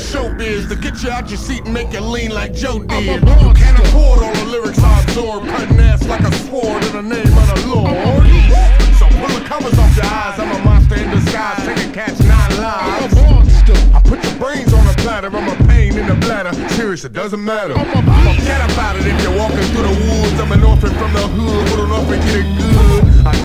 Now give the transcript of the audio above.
showbiz to get you out your seat and make you lean like Joe did. You can't afford all the lyrics I absorb, cutting ass like a sword in the name of the Lord. So pull the covers off your eyes, I'm a monster in disguise, taking cats 9 lives. I put your brains on a platter, I'm a pain in the bladder. Serious, it doesn't matter. Forget about it if you're walking through the woods. I'm an orphan from the hood, with an orphan getting good.